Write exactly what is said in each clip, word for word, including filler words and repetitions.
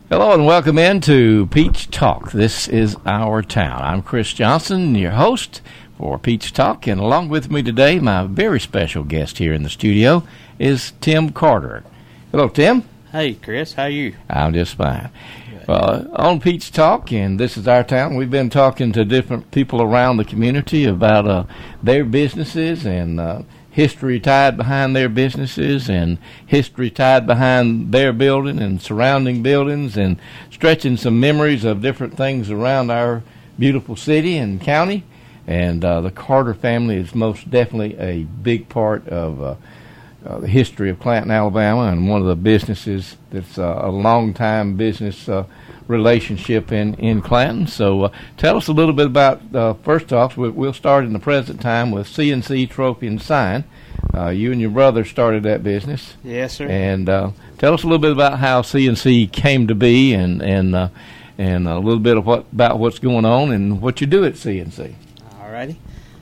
Hello and welcome into Peach Talk. This is our town. I'm Chris Johnson, your host for Peach Talk, and along with me today, my very special guest here in the studio is Tim Carter. Hello, Tim. Hey, Chris. How are you? I'm just fine. Well, on Peach Talk, and this is our town, we've been talking to different people around the community about uh, their businesses and uh, history tied behind their businesses and history tied behind their building and surrounding buildings and stretching some memories of different things around our beautiful city and county. And uh, the Carter family is most definitely a big part of uh, uh, the history of Clanton, Alabama, and one of the businesses that's uh, a long-time business uh, relationship in, in Clanton. So uh, tell us a little bit about, uh, first off, we'll start in the present time with C and C Trophy and Sign. Uh, you and your brother started that business. Yes, sir. And uh, tell us a little bit about how C and C came to be and and uh, and a little bit of what about what's going on and what you do at C and C. All righty.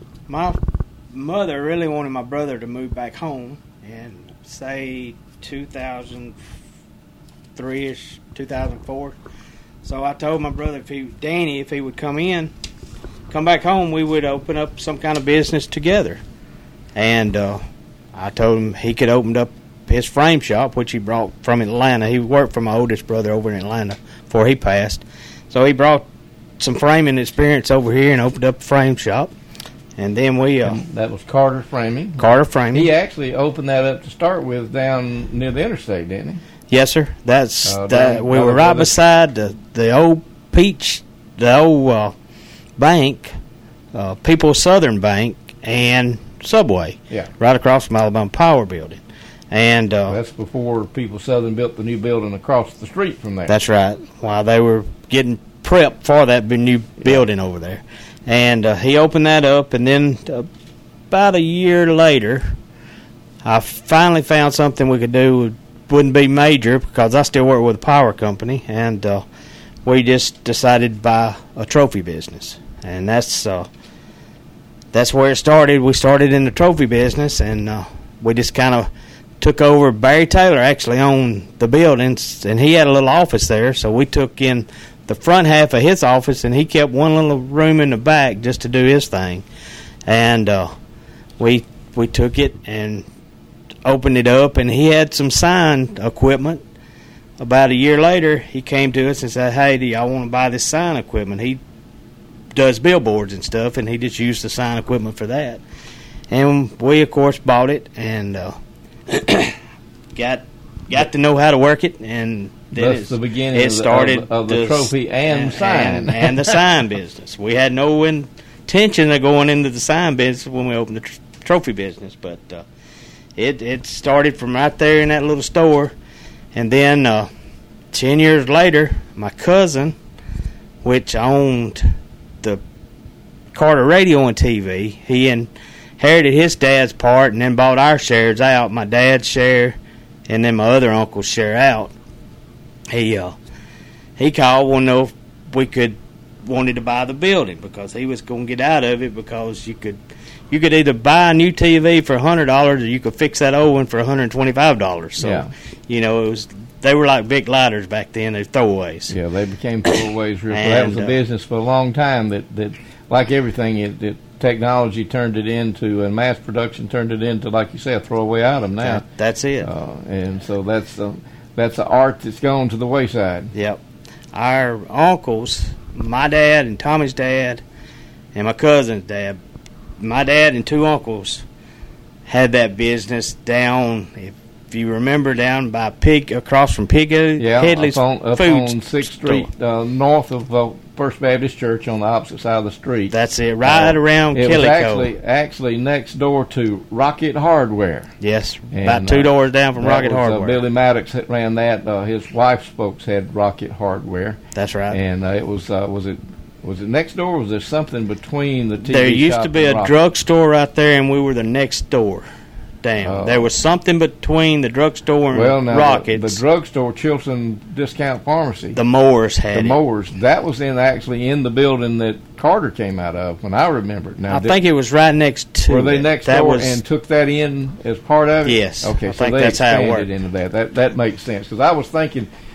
My mother really wanted my brother to move back home in, say, two thousand three-ish, two thousand four. So I told my brother, if he, Danny, if he would come in, come back home, we would open up some kind of business together. And uh, I told him he could open up his frame shop, which he brought from Atlanta. He worked for my oldest brother over in Atlanta before he passed. So he brought some framing experience over here and opened up a frame shop. And then we... Uh, and that was Carter Framing. Carter Framing. He actually opened that up to start with down near the interstate, didn't he? Yes, sir. That's uh, that. We were right beside the the old Peach, the old uh, bank, uh, People's Southern Bank, and Subway. Yeah. Right across from Alabama Power Building, and uh, well, that's before People's Southern built the new building across the street from there. That's right. While they were getting prepped for that new building yeah. over there, and uh, he opened that up, and then uh, about a year later, I finally found something we could do. Wouldn't be major because I still work with a power company, and uh, we just decided to buy a trophy business, and that's uh, that's where it started. We started in the trophy business, and uh, we just kind of took over. Barry Taylor actually owned the buildings, and he had a little office there, so we took in the front half of his office, and he kept one little room in the back just to do his thing, and uh, we we took it and opened it up, and he had some sign equipment. About a year later, he came to us and said, hey, do y'all want to buy this sign equipment? He does billboards and stuff, and he just used the sign equipment for that. And we, of course, bought it and uh, got got to know how to work it, and then that's the beginning it of the, started of, of the the, trophy and, and sign. And, and the sign business. We had no intention of going into the sign business when we opened the tr- trophy business, but uh, It it started from right there in that little store, and then uh, ten years later, my cousin, which owned the Carter Radio and T V, he inherited his dad's part and then bought our shares out, my dad's share, and then my other uncle's share out. He uh he called, wanted to know if we could wanted to buy the building because he was going to get out of it because you could. You could either buy a new T V for one hundred dollars or you could fix that old one for one hundred twenty-five dollars. So, yeah. you know, it was they were like big lighters back then. They were throwaways. Yeah, they became throwaways. Real and, that was a uh, business for a long time that, that like everything, it, it technology turned it into, and mass production turned it into, like you say, a throwaway item now. That, that's it. Uh, and so that's the, that's the art that's gone to the wayside. Yep. Our uncles, my dad and Tommy's dad and my cousin's dad, my dad and two uncles had that business down, if, if you remember, down by Pig, across from Pig yeah, Headley's up on, up food on sixth Street, uh, north of uh, First Baptist Church on the opposite side of the street. That's it, right uh, around it Killico. Was actually, actually next door to Rocket Hardware. Yes, and, about two uh, doors down from Rocket was, Hardware. Uh, Billy Maddox that ran that. Uh, his wife's folks had Rocket Hardware. That's right. And uh, it was, uh, was it... Was it next door, or was there something between the T V There used shop to be a Rocket? drugstore right there, and we were the next door down. Uh, there was something between the drugstore and well, now Rockets. The, the drugstore, Chilson Discount Pharmacy. The Moores had the it. The Moores. That was in actually in the building that Carter came out of, when I remember it. Now, I did, think it was right next to Were they it. next that door was, and took that in as part of it? Yes. Okay, I so think they that's how it expanded worked. into that. That, that makes sense, because I was thinking...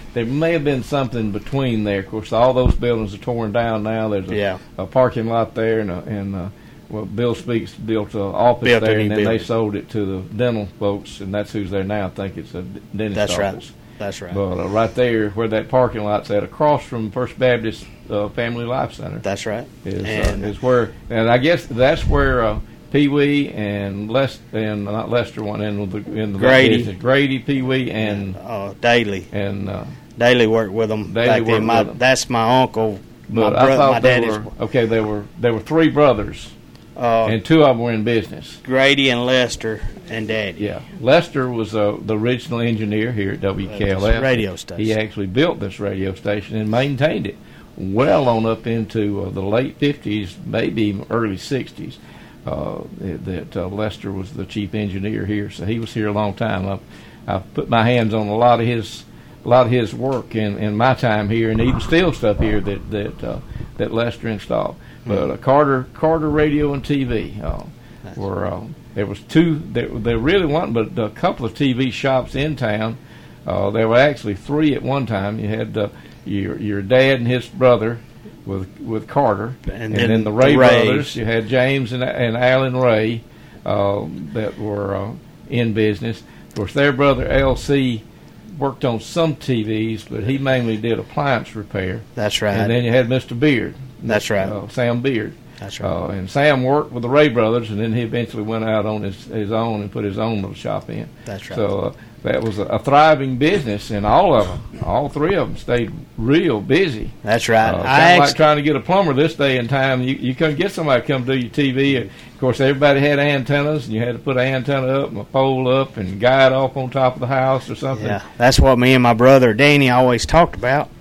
there may have been something between there. Of course, all those buildings are torn down now. There's a, yeah. a parking lot there, and a, and a, well, Bill Speaks built an office built there, and then building. they sold it to the dental folks, and that's who's there now. I think it's a dentist That's office. right. That's right. But uh, right there, where that parking lot's at, across from First Baptist uh, Family Life Center. That's right. Is, and, uh, is where, and I guess that's where uh, Pee Wee and Les and uh, not Lester went in the in the Grady, business. Grady, Pee Wee, and uh, Daly, and uh, Daly worked with them. Daly back worked then. My, with them. That's my uncle. But my I bro- thought my they daddy's. were okay. There were there were three brothers, uh, and two of them were in business. Grady and Lester and Daddy. Yeah, Lester was uh, the original engineer here at W K L F radio station. He actually built this radio station and maintained it well on up into uh, the late fifties, maybe even early sixties. Uh, that uh, Lester was the chief engineer here, so he was here a long time. I've, I've put my hands on a lot of his a lot of his work in, in my time here, and even still stuff here that that uh, that Lester installed. But uh, Carter Carter Radio and T V uh, were uh, there was two. There, there really wasn't but a couple of T V shops in town. Uh, there were actually three at one time. You had uh, your your dad and his brother with with Carter, and, and then, then the Ray, the Ray brothers. You had James and and Alan Ray uh, that were uh, in business. Of course, their brother L C worked on some T Vs, but he mainly did appliance repair. That's right. And then you had Mister Beard. That's right. Uh, Sam Beard. That's right. Uh, and Sam worked with the Ray brothers, and then he eventually went out on his, his own and put his own little shop in. That's right. So uh, that was a, a thriving business, and all of them, all three of them, stayed real busy. That's right. Uh, I kind of like ex- trying to get a plumber this day and time. You you couldn't get somebody to come do your T V. Of course, everybody had antennas, and you had to put an antenna up and a pole up and guide off on top of the house or something. Yeah, that's what me and my brother Danny always talked about.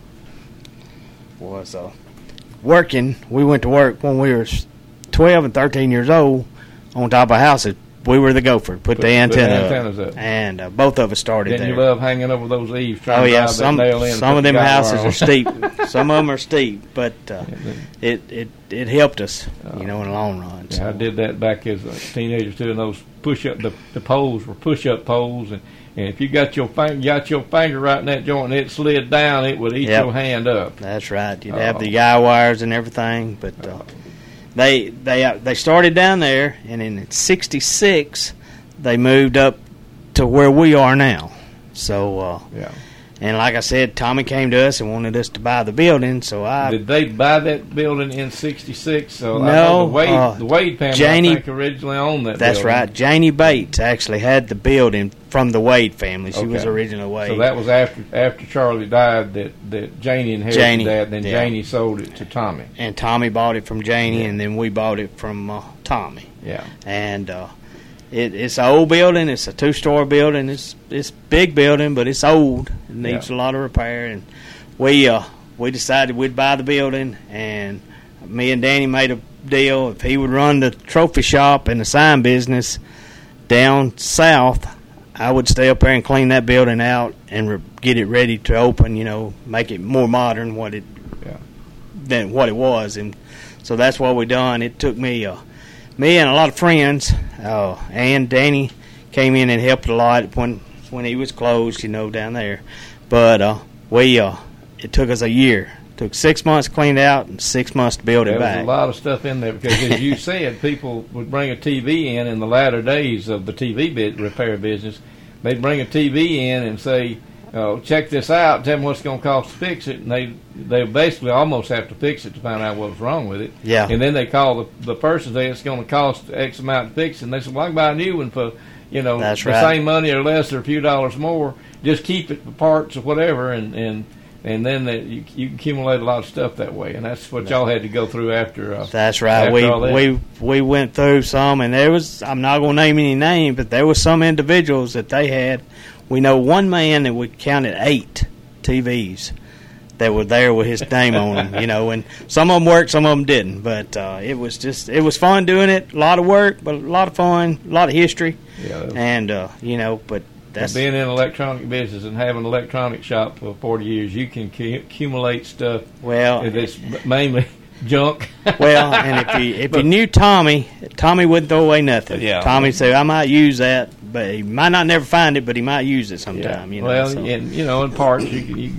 Was uh, working. We went to work when we were twelve and thirteen years old on top of houses. We were the gopher. Put, Put the antenna put the antennas up. up. And uh, both of us started Didn't there. you love hanging over those eaves trying Oh to yeah, drive some that nail in? some of them houses are steep. steep. Some of them are steep, but uh, Yeah, it it it helped us, Oh. you know, in the long run. So. Yeah, I did that back as a teenager too, and those push up the, the poles were push up poles, and, and if you got your finger got your finger right in that joint and it slid down, it would eat Yep. your hand up. That's right. You'd Oh. have the guy wires and everything, but uh, they they uh, they started down there, and in sixty-six they moved up to where we are now. So, uh, Yeah. and like I said, Tommy came to us and wanted us to buy the building. So I Did they buy that building in sixty-six? So I No, know the Wade uh, the Wade family Janie- I think originally owned that. that's building. right. Janie Bates actually had the building from the Wade family. She was Okay. originally Wade. So that was after after Charlie died that, that Janie inherited Janie, that. Then yeah. Janie sold it to Tommy. and Tommy bought it from Janie, Yeah. and then we bought it from uh, Tommy. Yeah. And uh, it, it's an old building. It's a two-story building. It's it's big building, but it's old. It needs Yeah. a lot of repair. And we uh, we decided we'd buy the building, and me and Danny made a deal. If he would run the trophy shop and the sign business down south, I would stay up there and clean that building out and re- get it ready to open. You know, make it more modern what it Yeah. than what it was. And so that's what we done. It took me uh, me and a lot of friends, uh, and Danny came in and helped a lot when when he was closed, you know, down there. But uh, we uh, it took us a year. It took six months to clean it out and six months to build There it was back. a lot of stuff in there because, as you said, people would bring a T V in in the latter days of the T V bit repair business. They'd bring a T V in and say, oh, check this out, tell me what's going to cost to fix it. And they they basically almost have to fix it to find out what was wrong with it. Yeah. And then they call the, the person, say it's going to cost X amount to fix it. And they say, well, I can buy a new one for, you know, That's the right. same money or less or a few dollars more. Just keep it for parts or whatever. And, and, and then that you, you accumulate a lot of stuff that way. And that's what y'all had to go through after. Uh, That's right. after We all that. we we went through some, and there was, I'm not going to name any name, but there was some individuals that they had. We know one man that we counted eight T Vs that were there with his name on them, you know, and some of them worked, some of them didn't. But uh, it was just, it was fun doing it. A lot of work, but a lot of fun, a lot of history, Yeah, that was- and uh, you know, but that's being in electronic business and having an electronic shop for forty years, you can cu- accumulate stuff well. that's mainly junk. Well, and if you if But- you knew Tommy, Tommy wouldn't throw away nothing. Yeah. Tommy said, "I might use that, but he might not never find it, but he might use it sometime." You know, well, so. and you know, in parts, you can, you can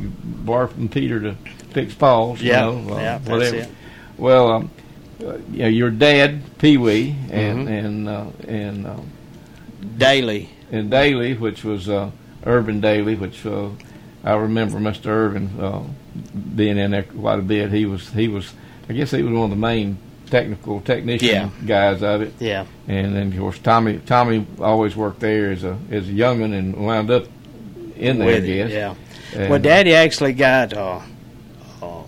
borrow from Peter to fix Paul's. Yeah, you know, uh, yeah, that's whatever. it. Well, um, uh, you know, your dad, Pee Wee, and Mm-hmm. and uh, and uh, Daily. and Daly, which was uh, Urban Daly, which uh, I remember Mister Irvin uh, being in there quite a bit. He was he was I guess he was one of the main technical technician Yeah. guys of it. Yeah. And then of course Tommy Tommy always worked there as a as a young'un and wound up in there. With I it, guess. yeah. And, Well, Daddy actually got, uh, uh,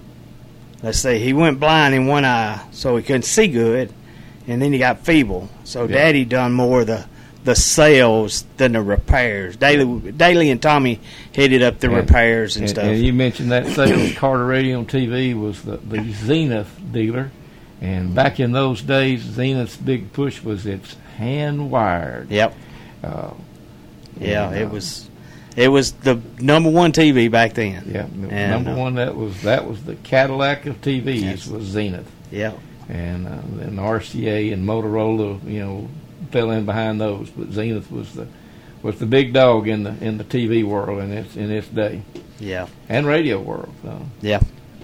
let's see, he went blind in one eye, so he couldn't see good, and then he got feeble. So Yeah. Daddy done more of the the sales than the repairs. Daily, Daily and Tommy headed up the And- repairs and, and, stuff. and you mentioned that sales Carter Radio and T V was the, the Zenith dealer, and back in those days, Zenith's big push was it's hand wired. Yep. Uh, Yeah, and, it uh, was it was the number one T V back then. Yeah, And, number uh, one that was that was the Cadillac of T Vs Yes. was Zenith, Yeah. and uh, then R C A and Motorola, you know, fell in behind those, but Zenith was the was the big dog in the in the T V world in its in its day, Yeah. and radio world. So. Yeah.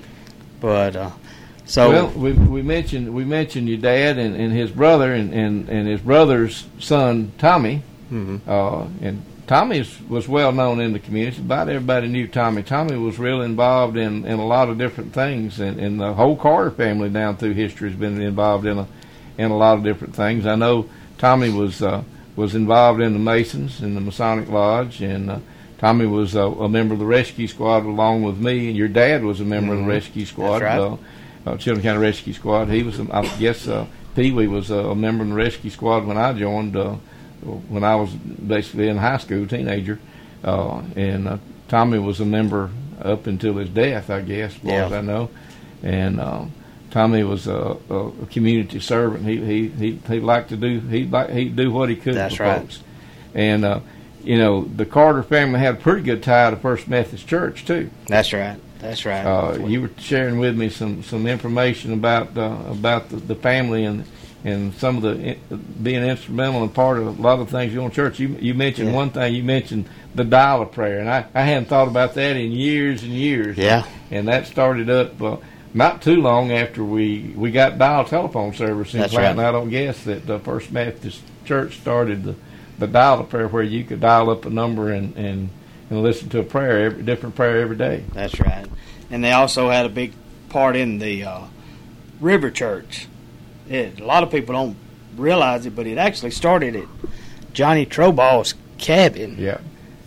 But uh, so Well, we we mentioned we mentioned your dad and, and his brother and, and, and his brother's son Tommy, mhm. uh, and Tommy is- was well known in the community. About everybody knew Tommy. Tommy was real involved in, in a lot of different things, and, and the whole Carter family down through history has been involved in a in a lot of different things. I know Tommy was uh, was involved in the Masons in the Masonic Lodge, and uh, Tommy was uh, a member of the Rescue Squad along with me, and your dad was a member Mhm. of the Rescue Squad. That's right. Uh, uh, Chilton County Rescue Squad. He was, I guess, uh, Pee Wee was uh, a member of the Rescue Squad when I joined, uh, when I was basically in high school, teenager. Uh, and uh, Tommy was a member up until his death, I guess, as far Yeah. as I know. And uh, Tommy was a, a community servant. He he he he liked to do he like he'd do what he could That's for right. folks. And uh, you know, the Carter family had a pretty good tie to First Methodist Church too. That's right. That's right. Uh, you were sharing with me some, some information about uh, about the, the family and and some of the in, being instrumental and part of a lot of things going to church. You you mentioned Yeah. one thing. You mentioned the dial of prayer, and I, I hadn't thought about that in years and years. Yeah. And that started up uh, not too long after we, we got dial telephone service in That's Clanton. right. I don't guess that the First Methodist Church started the, the dial of prayer where you could dial up a number and, and, and listen to a prayer, every different prayer every day. That's right. And they also had a big part in the uh, River Church. It, a lot of people don't realize it, but it actually started at Johnny Troball's cabin. Yeah.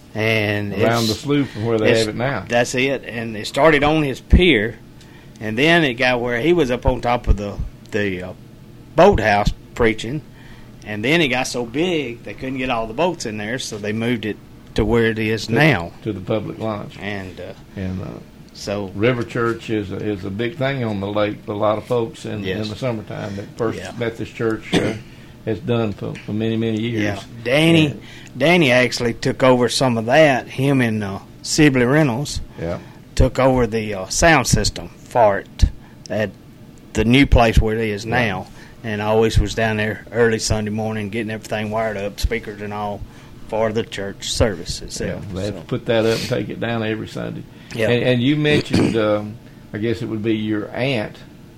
And Around the it's- sloop from where they it's- have it now. That's it. And it started on his pier, and then it got where he was up on top of the the uh, boathouse preaching, and then it got so big they couldn't get all the boats in there, so they moved it to where it is To- now. To the public launch. And uh, And uh, so, River Church is a, is a big thing on the lake for a lot of folks in, Yes. in the summertime that First Yeah. Methodist Church uh, has done for, for many, many years. yeah, Danny, And- Danny actually took over some of that. Him and uh, Sibley Reynolds yeah. took over the uh, sound system for it at the new place where it is now. And I always was down there early Sunday morning getting everything wired up, speakers and all, for the church service Yeah, itself. they have So, to put that up and take it down every Sunday. yeah. And, and you mentioned, um, I guess it would be your aunt,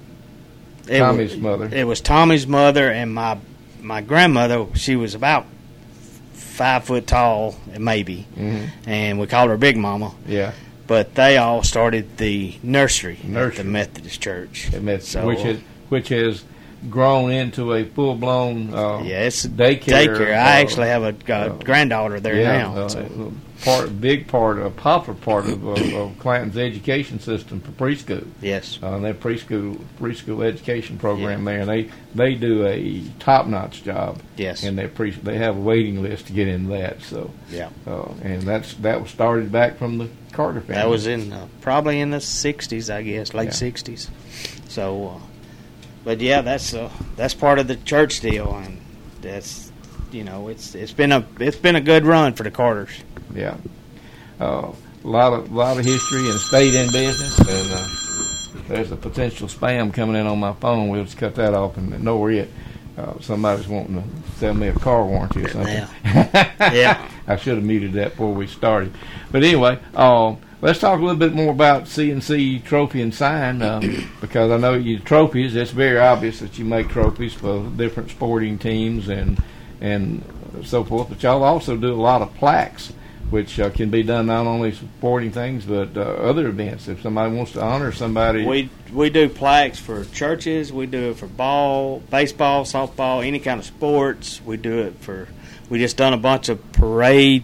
It Tommy's was, mother. It was Tommy's mother and my my grandmother. She was about five foot tall, maybe, hmm and we called her Big Mama. Yeah, But they all started the nursery, Nursery. at the Methodist Church. and that's, So, which has which has grown into a full blown uh, Yeah, it's daycare. daycare. uh, I actually have a, a uh, granddaughter there yeah, now. uh, so. part big part, a popular part of, of, of Clanton's education system for preschool. Yes. Uh, their preschool preschool education program there, and they they do a top notch job. Yes. And they pre they have a waiting list to get into that. So Yeah. uh, and that's that was started back from the Carter family. That was in uh, probably in the sixties, I guess, late Yeah. sixties. So, uh, but yeah, that's uh, that's part of the church deal, and that's you know it's it's been a it's been a good run for the Carters. Yeah. Uh, a lot of lot of history and stayed in business. And uh, there's a potential spam coming in on my phone. We'll just cut that off and ignore it. Uh, somebody's wanting to sell me a car warranty or something. Yeah. Yeah. I should have muted that before we started. But anyway, uh, let's talk a little bit more about C N C Trophy and Sign, um, because I know you trophies. It's very obvious that you make trophies for different sporting teams and and so forth. But y'all also do a lot of plaques, which uh, can be done not only sporting things but uh, other events. If somebody wants to honor somebody, we we do plaques for churches. We do it for ball, baseball, softball, any kind of sports. We do it for. We just done a bunch of parade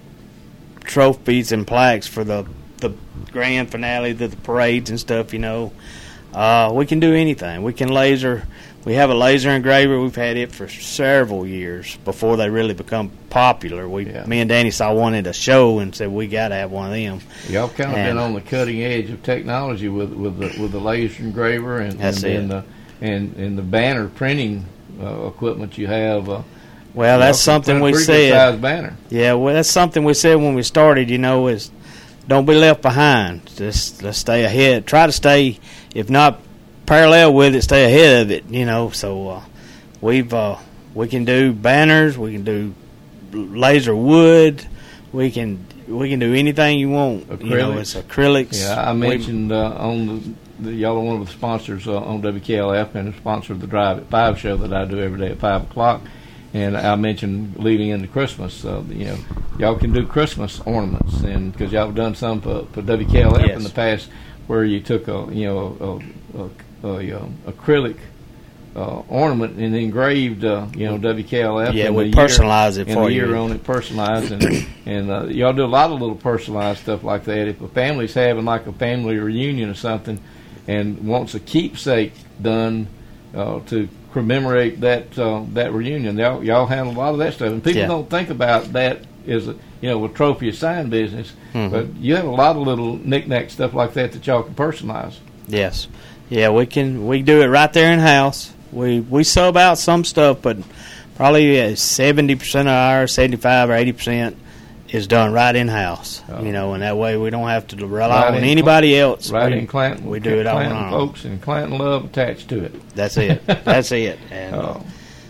trophies and plaques for the the grand finale, the, the parades and stuff. You know, uh, we can do anything. We can laser. We have a laser engraver. We've had it for several years before they really become popular. We, yeah. Me and Danny saw one at a show and said we got to have one of them. Y'all kind of been on the cutting edge of technology with with the with the laser engraver and that's and, it. and the and, and the banner printing uh, equipment you have. Uh, well, that's know, something we said. Banner. Yeah, well, that's something we said when we started. You know, is don't be left behind. Just let's stay ahead. Try to stay, if not parallel with it, stay ahead of it, you know. So uh, we've uh, we can do banners, we can do laser wood, we can we can do anything you want. Acrylics. You know, it's acrylics. Yeah, I mentioned uh, on the, the y'all are one of the sponsors uh, on W K L F and a sponsor of the Drive at Five show that I do every day at five o'clock. And I mentioned leading into Christmas, uh, you know, y'all can do Christmas ornaments, and because y'all have done some for, for W K L F yes. in the past, where you took a you know a, a A, uh, acrylic uh, ornament and engraved, uh, you know, W K L F. Yeah, and we the personalize year, it for and the you. year on it, personalized, and and uh, y'all do a lot of little personalized stuff like that. If a family's having like a family reunion or something, and wants a keepsake done uh, to commemorate that uh, that reunion, y'all y'all handle a lot of that stuff, and people yeah. don't think about that as a you know a trophy of sign business, mm-hmm. but you have a lot of little knick-knack stuff like that that y'all can personalize. Yes. Yeah, we can. We do it right there in house. We we sub out some stuff, but probably seventy percent of ours, seventy-five or eighty percent, is done right in house. Oh. You know, and that way we don't have to rely right on anybody Cl- else. Right we, in Clanton, we do it all Clanton on folks and Clanton love attached to it. That's it. That's it. And, oh.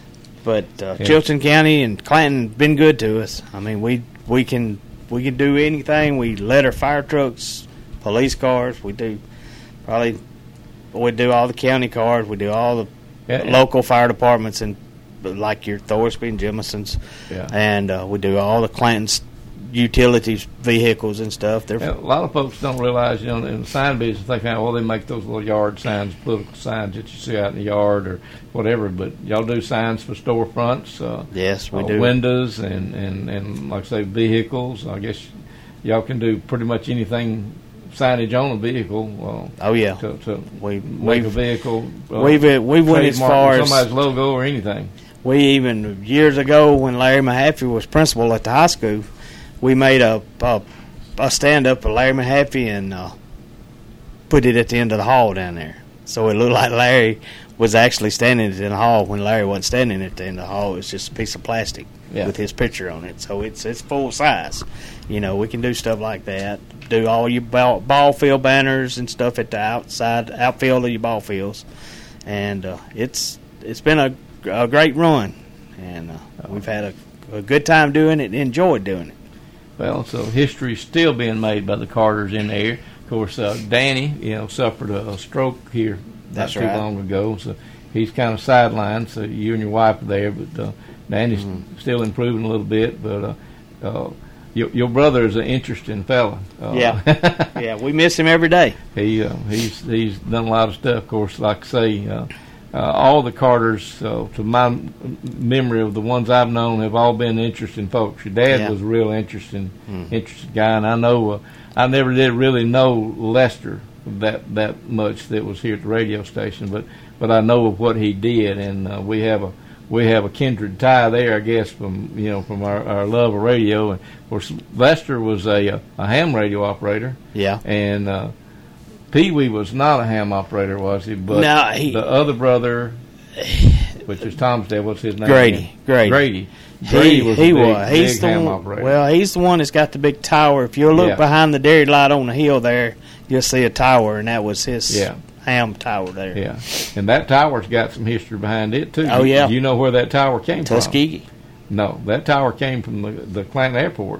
But uh, yeah. Chilton County and Clanton been good to us. I mean, we we can we can do anything. We let our fire trucks, police cars. We do probably. We do all the county cars. We do all the yeah, local yeah. fire departments, and like your Thorsby and Jemison's. Yeah. And uh, we do all the Clanton's utilities vehicles and stuff. They're yeah, a lot of folks don't realize, you know, in the sign business, they think, well, they make those little yard signs, political signs that you see out in the yard or whatever. But y'all do signs for storefronts. Uh, yes, we uh, do. Windows and, and, and, like I say, vehicles. I guess y'all can do pretty much anything. Signage on a vehicle. Uh, oh yeah, to, to we make a vehicle. Uh, we've uh, we went as far as somebody's logo or anything. We even years ago when Larry Mahaffey was principal at the high school, we made a a, a stand up of Larry Mahaffey and uh, put it at the end of the hall down there, so it looked like Larry was actually standing in the hall when Larry wasn't standing at the end of the hall. It was just a piece of plastic yeah. with his picture on it, so it's it's full size. You know, we can do stuff like that. Do all your ball, ball field banners and stuff at the outside outfield of your ball fields, and uh, it's it's been a, a great run, and uh, we've had a, a good time doing it and enjoyed doing it. Well, so history's still being made by the Carters in there. Of course, uh, Danny, you know, suffered a, a stroke here not That's too right. long ago, so he's kind of sidelined. So you and your wife are there, but uh, Danny's mm-hmm. still improving a little bit, but. Uh, uh, Your, your brother is an interesting fella. Uh, yeah, yeah, we miss him every day. He uh, he's he's done a lot of stuff. Of course, like I say, uh, uh, all the Carters, uh, to my m- memory of the ones I've known, have all been interesting folks. Your dad yeah. was a real interesting, mm. interesting guy, and I know uh, I never did really know Lester that that much that was here at the radio station, but but I know of what he did, and uh, we have a. We have a kindred tie there, I guess, from you know from our, our love of radio. And of course, Lester was a a ham radio operator. Yeah. And uh, Pee Wee was not a ham operator, was he? But no, he, the other brother, which is Tom's dad, what's his name? Grady. Again? Grady. Grady. Grady he was he a big, was. He's big the ham one, operator. Well, he's the one that's got the big tower. If you look yeah. behind the dairy light on the hill there, you'll see a tower, and that was his. Yeah. Ham tower there. Yeah, and that tower's got some history behind it too. Oh yeah, you know where that tower came Tuskegee? from? No, that tower came from the, the Clanton Airport,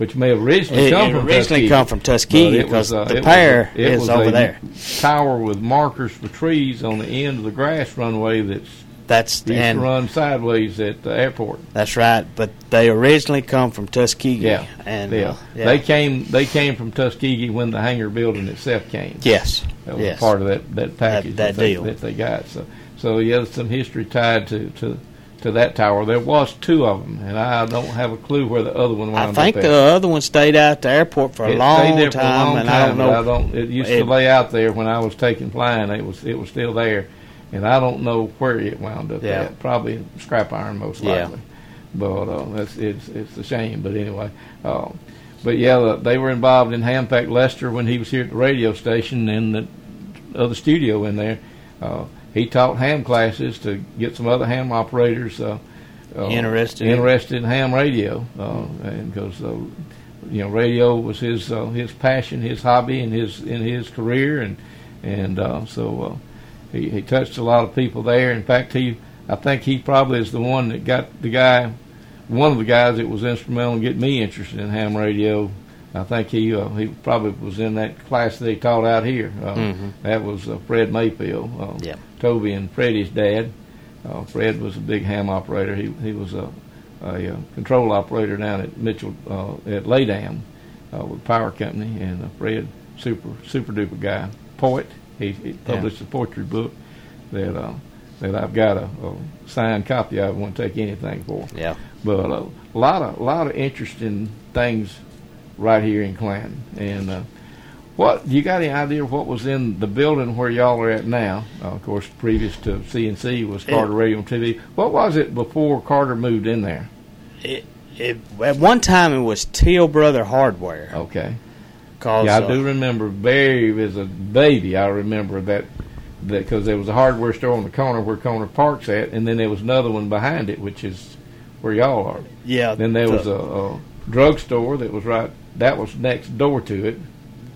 which may have originally It, come it from originally Tuskegee. come from Tuskegee But it was, because uh, the it pair was a- it is was over a there. Tower with markers for trees on the end of the grass runway that's That's used to and run sideways at the airport. that's right. But they originally come from Tuskegee. Yeah, and yeah. uh, yeah. They came. They came from Tuskegee when the hangar building itself came. yes, That was yes. part of that, that package that they, deal. that they got. So, so yeah, there's some history tied to, to to that tower. There was two of them, and I don't have a clue where the other one I wound think up the at. other one stayed out at the airport for a It long stayed there time, for a long and time, I don't but know. I don't. It used it- to lay out there when I was taking flying. It was it was still there, and I don't know where it wound up Yeah. at. Probably scrap iron, most Yeah. likely. But uh, that's it's it's a shame. But anyway, uh, but yeah, the, they were involved in ham. In fact, Lester, when he was here at the radio station and the other studio in there, uh, he taught ham classes to get some other ham operators uh, uh, Interested. interested in ham radio, uh, and because uh, you know radio was his uh, his passion, his hobby, and his in his career, and and uh, so uh, he he touched a lot of people there. In fact, he I think he probably is the one that got the guy, one of the guys that was instrumental in getting me interested in ham radio. I think he uh, he probably was in that class that he taught out here. Uh, Mhm. That was uh, Fred Mayfield, uh, Yep. Toby and Freddie's dad. Uh, Fred was a big ham operator. He he was a, a, uh control operator down at Mitchell uh, at Laydam uh, with Power Company, and uh, Fred super super duper guy, poet. He, he published a poetry book that uh, that I've got a, a signed copy of. I won't take anything for. Yeah. But uh, a lot of a lot of interesting things right here in Clanton. And uh, what you got any idea of what was in the building where y'all are at now? Uh, of course, previous to C N C was Carter It- Radio and T V. What was it before Carter moved in there? It, it, at one time, it was Teal Brother Hardware. Okay. Cause, Yeah, I uh, do remember very as a baby. I remember that that because there was a hardware store on the corner where Corner Park's at, and then there was another one behind it, which is where y'all are. Yeah. Then there the- was a, a drugstore that was right. That was next door to it.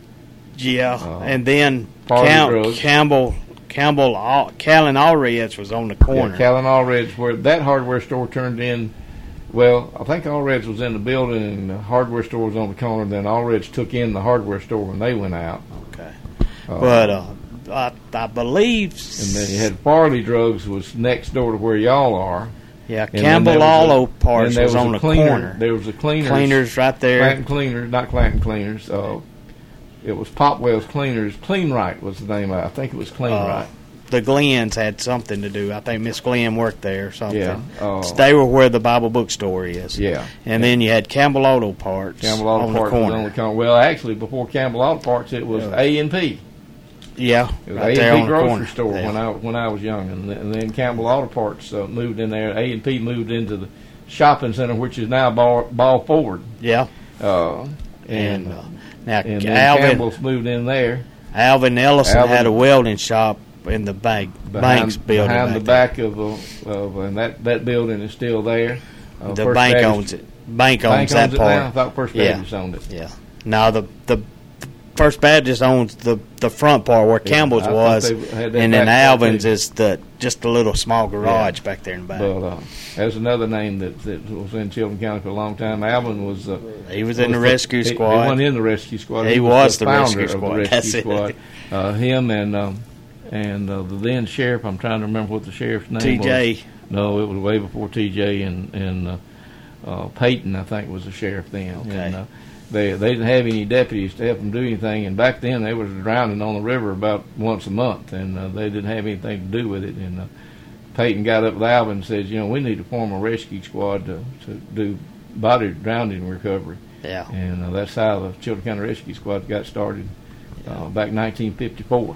Yeah, Uh, and then Party Cam- Drugs. Campbell, Campbell, Al- Callan Allred's was on the corner. Yeah, Callan Allred's, where that hardware store turned in. Well, I think Allred's was in the building, and the hardware store was on the corner. Then Allred's took in the hardware store when they went out. Okay, Uh, but uh, I, I believe, and then you had Farley Drugs was next door to where y'all are. yeah, And then Campbell there was a- Allo Parts and there was, was on a the cleaner, corner. There was a cleaners, Cleaners right there. Clanton Cleaners, not Clanton Cleaners. Uh, it was Popwell's Cleaners. Clean Right was the name of it. I think it was Clean Uh, Right. The Glens had something to do. I think Miss Glenn worked there or something. Yeah. Uh, they were where the Bible bookstore is. Yeah. And then you had Campbell Auto Parts Campbell Auto on Parts the was corner. on the corner. Well, actually, before Campbell Auto Parts, it was Yeah. A and P. Yeah, It was right A there and on P the grocery corner. store Yeah. when I when I was young, and then, and then Campbell Auto Parts uh, moved in there. A and P moved into the shopping center, which is now Ball, Ball Forward. Yeah. Uh, And, and uh, now and then Alvin Campbell's moved in there. Alvin Ellison Alvin- had a welding shop in the bank Behind, Banks building. behind the back back of, uh, of and that, that building is still there. Uh, there. The First bank Baptist- owns it. Bank owns Bank that owns it part. now? I thought First Yeah. Baptist owned it. Yeah. Now the the First Baptist owns the the front part where Yeah, Campbell's I thought was, they had that and then back part Alvin's too. is the just a little small garage back there in the back. But uh, there's another name that, that was in Chilton County for a long time. Alvin was. Uh, he was in the was rescue he- squad. He wasn't in the rescue squad. He was the founder rescue of squad. The rescue That's it. squad. Uh, him and um, and uh, the then sheriff. I'm trying to remember what the sheriff's name T J. was. No, it was way before T J and and uh, uh, Peyton. I think was the sheriff then. Okay. And, uh, they they didn't have any deputies to help them do anything. And back then they was drowning on the river about once a month, and uh, they didn't have anything to do with it. And uh, Peyton got up with Alvin and says, you know, we need to form a rescue squad to, to do body drowning recovery. Yeah. And uh, that's how the Chilton County Rescue Squad got started uh, back in nineteen fifty-four.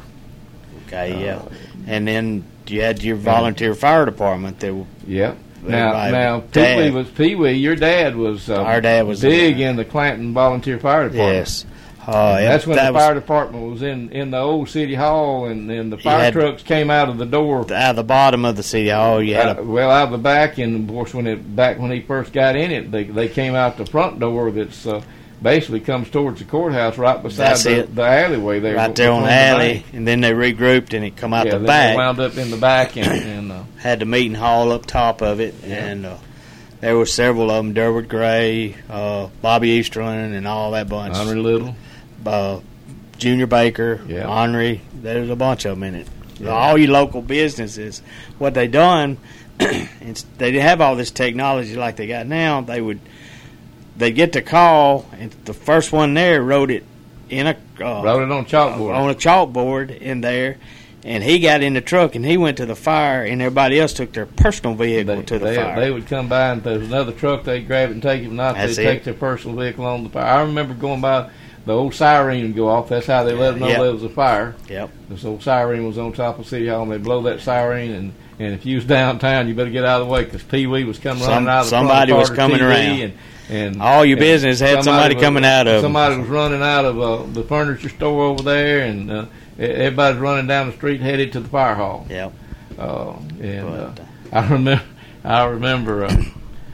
Okay. Yeah. Uh, And then you had your volunteer fire department. That w- Yeah. Now, my now Pee dad- Wee was Pee Wee. Your dad was uh, Our dad was big in in the Clanton Volunteer Fire Department. yes. Uh, yeah, That's when that the was fire department was in, in the old city hall, and, and the fire had- trucks came out of the door. out of the bottom of the city hall. You had Uh, a well, out the back, and of course, when it back when he first got in it, they they came out the front door that's uh, basically comes towards the courthouse, right beside That's the, it. the alleyway there, right there on the between alley, bank. and then they regrouped and it come out Yeah, the then back. they wound up in the back, and, and uh, Had the meeting hall up top of it, Yeah. and uh, there were several of them: Durward Gray, uh, Bobby Easterlin, and all that bunch. Henry Little, uh, Junior Baker, yeah. Henry. There's a bunch of them in it. Yeah. All you local businesses, what they done, it's, they didn't have all this technology like they got now. They would they get the call, and the first one there wrote it in a uh, wrote it on chalkboard on a chalkboard in there. And he got in the truck, and he went to the fire, and everybody else took their personal vehicle they, to the they, fire. They would come by, and if there was another truck, they'd grab it and take it. If not, That's they'd it. take their personal vehicle on the fire. I remember going by, the old siren would go off. That's how they let them know Yep. there was a fire. Yep. This old siren was on top of City Hall, and they'd blow that siren, and, and if you was downtown, you better get out of the way, because Pee Wee was coming Some- running out of the somebody front was part of coming T V, around. And, and All your and business had somebody was- coming out of 'em. Somebody was running out of uh, the furniture store over there, and uh, everybody's running down the street headed to the fire hall. Yep. Uh, and uh, But, I remember, I remember, uh,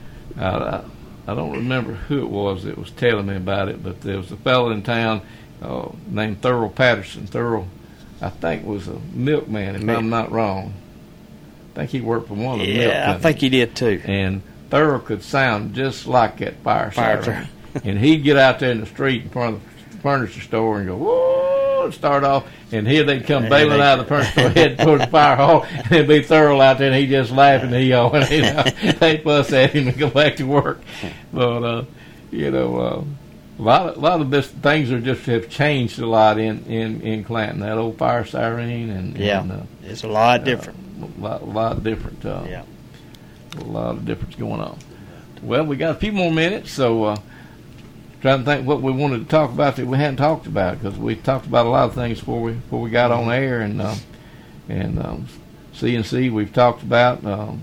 I, I don't remember who it was that was telling me about it, but there was a fellow in town uh, named Thurl Patterson. Thurl, I think, was a milkman, if Milk. I'm not wrong. I think he worked for one of the milk Yeah, I companies. think he did too. And Thurl could sound just like that fire, Fire siren. And he'd get out there in the street in front of the furniture store and go, whoa, and start off. And here they'd come And bailing they- out of the furniture store, heading toward the fire hall. And it'd be Thurl out there, and he just laughing. And he, uh, and, you know, they'd fuss at him and go back to work. But, uh, you know, uh, a lot of, a lot of this things are just have changed a lot in, in, in Clanton. That old fire siren and, Yeah, and uh, it's a lot different. a lot, a lot different. Uh, Yeah. A lot of difference going on. Well, we got a few more minutes, so uh, trying to think what we wanted to talk about that we hadn't talked about, because we talked about a lot of things before we before we got on air, and uh, and um, C N C we've talked about um,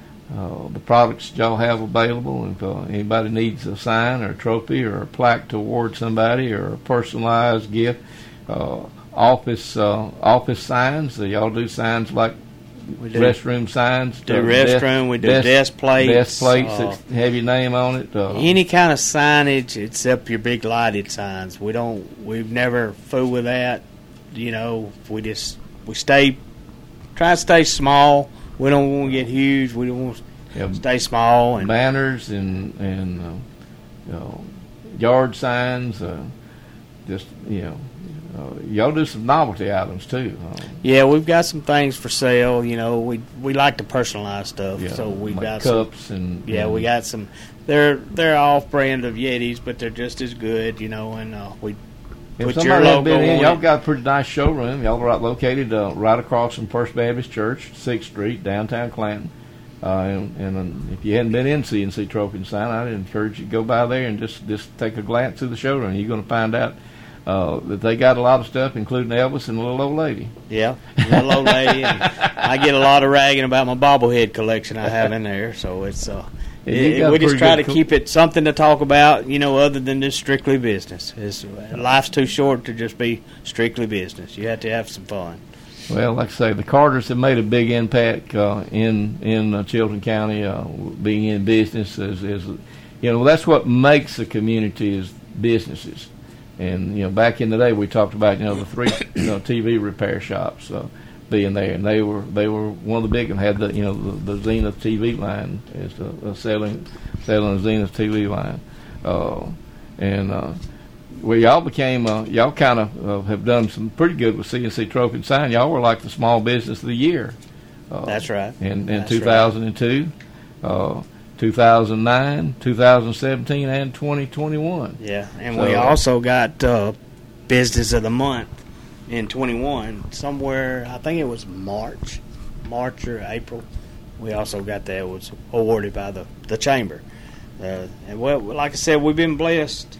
uh, the products y'all have available. If uh, anybody needs a sign or a trophy or a plaque to award somebody or a personalized gift, uh, office uh, office signs. Uh, y'all do signs like We do. restroom signs. Do uh, restroom, we do desk, desk plates, Desk plates uh, that have your name on it. Uh, Any kind of signage except your big lighted signs. We don't. We've never fooled with that. You know, we just we stay try to stay small. We don't want to get huge. We don't want yeah, to stay small and banners and and uh, you know, yard signs. Uh, just you know, uh, y'all do some novelty items too. Uh, yeah, we've got some things for sale. You know, we we like to personalize stuff. yeah, so we've like got some, cups and yeah, and we got some. They're they're off brand of Yetis, but they're just as good. You know, and uh, we If put your somebody hadn't logo been in, on y'all it. got a pretty nice showroom. Y'all are right located uh, right across from First Baptist Church, sixth Street, downtown Clanton. Uh, and and um, if you hadn't been in C N C Trophy and Sign, I'd encourage you to go by there and just, just take a glance through the showroom. You're going to find out uh, that they got a lot of stuff, including Elvis and the little old lady. Yeah, little old lady. And I get a lot of ragging about my bobblehead collection I have in there, so it's uh, Yeah, you it- got we a just pretty try good to co- keep it something to talk about, you know, other than just strictly business. It's, life's too short to just be strictly business. You have to have some fun. Well, like I say, the Carters have made a big impact uh, in in uh, Chilton County, uh, being in business. Is, is you know that's what makes a community is businesses. And you know, back in the day, we talked about you know the three you know T V repair shops uh, being there, and they were they were one of the big and had the you know the, the Zenith T V line is uh, selling selling the Zenith T V line, uh, and. Uh, Well, y'all became, uh, y'all kind of uh, have done some pretty good with C N C Trophy and Sign. Y'all were like the small business of the year. Uh, That's right. In, in That's two thousand two, uh, two thousand nine, two thousand seventeen, and twenty twenty-one. Yeah, and So- we also got uh, Business of the Month in twenty-one, somewhere, I think it was March, March or April. We also got that. It was awarded by the, the Chamber. Uh, and, well, like I said, we've been blessed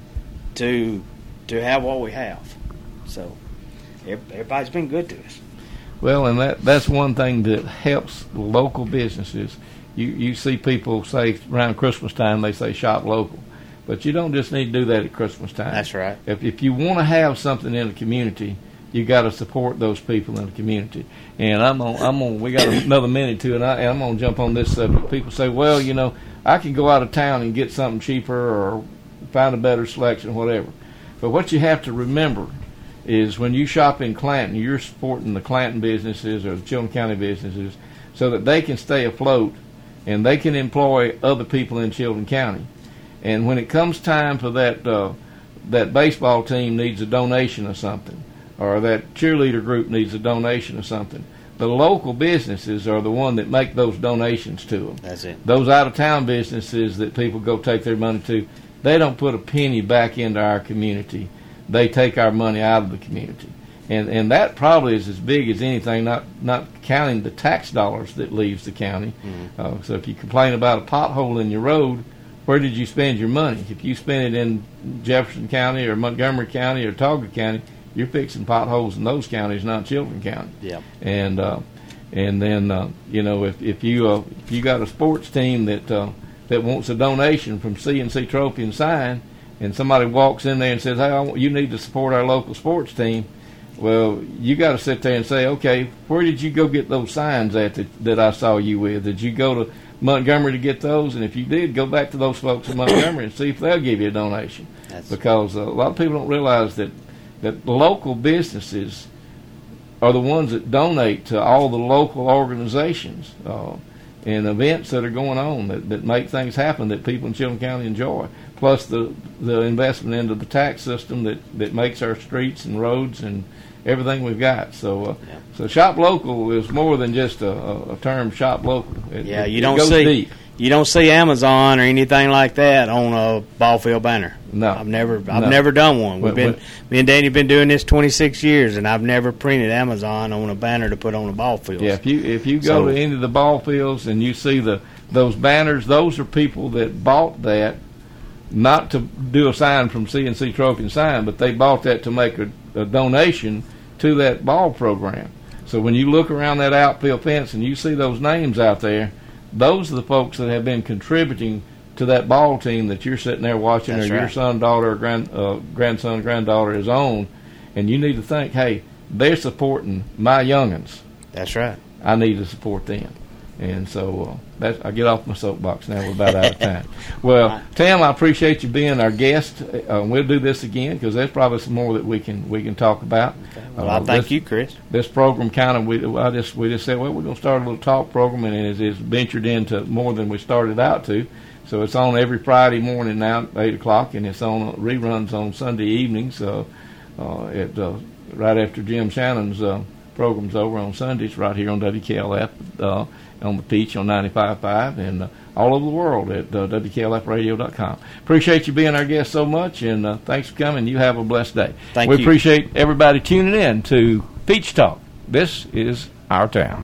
to to have what we have. So ev- everybody's been good to us. Well, and that that's one thing that helps local businesses. You you see people say around Christmas time they say shop local, but you don't just need to do that at Christmas time. That's right. If if you want to have something in the community, you got to support those people in the community. And I'm on I'm on. We got another minute too, and, I, and I'm gonna jump on this subject. People say, well, you know, I can go out of town and get something cheaper or find a better selection, whatever. But what you have to remember is when you shop in Clanton, you're supporting the Clanton businesses or the Chilton County businesses so that they can stay afloat and they can employ other people in Chilton County. And when it comes time for that uh, that baseball team needs a donation of something, or that cheerleader group needs a donation of something, the local businesses are the one that make those donations to them. That's it. Those out-of-town businesses that people go take their money to, they don't put a penny back into our community. They take our money out of the community. And and that probably is as big as anything, not not counting the tax dollars that leaves the county. Mm-hmm. Uh, so if you complain about a pothole in your road, where did you spend your money? If you spend it in Jefferson County or Montgomery County or Tolga County, you're fixing potholes in those counties, not Chilton County. Yeah. And uh, and then uh, you know if if you uh, if you got a sports team that uh, that wants a donation from C and C Trophy and Sign, and somebody walks in there and says, "Hey, I want, you need to support our local sports team," well, you got to sit there and say, "Okay, where did you go get those signs at that, that I saw you with? Did you go to Montgomery to get those? And if you did, go back to those folks in Montgomery and see if they'll give you a donation." That's because uh, a lot of people don't realize that that local businesses are the ones that donate to all the local organizations uh, and events that are going on that, that make things happen that people in Chilton County enjoy. Plus the the investment into the tax system that, that makes our streets and roads and everything we've got. So uh, yeah. so shop local is more than just a, a term, shop local. It, yeah, it, you it don't goes see deep. You don't see Amazon or anything like that on a ball field banner. No, I've never I've no. never done one. We've when, been me and Danny have been doing this twenty-six years, and I've never printed Amazon on a banner to put on a ball field. Yeah, if you if you go so, to any of the ball fields and you see the those banners, those are people that bought that not to do a sign from C and C Trophy and Sign, but they bought that to make a, a donation to that ball program. So when you look around that outfield fence and you see those names out there, those are the folks that have been contributing to that ball team that you're sitting there watching, That's or right. your son, daughter, or grand, uh, grandson, granddaughter is on, and you need to think, hey, they're supporting my youngins. That's right. I need to support them. And so uh, that's, I get off my soapbox now. We're about out of time. Well, Tim, I appreciate you being our guest. Uh, we'll do this again because there's probably some more that we can we can talk about. Okay. Well, uh, I thank this, you, Chris. This program kind of we I just we just said, well, we're going to start a little talk program, and it is ventured into more than we started out to. So it's on every Friday morning now at eight o'clock, and it's on reruns on Sunday evenings. Uh, uh, at uh, right after Jim Shannon's uh, program's over on Sundays, right here on W K L F. Uh, on the Peach on ninety-five point five and uh, all over the world at uh, W K L F radio dot com. Appreciate you being our guest so much, and uh, thanks for coming. You have a blessed day. Thank we you. appreciate everybody tuning in to Peach Talk. This is our town.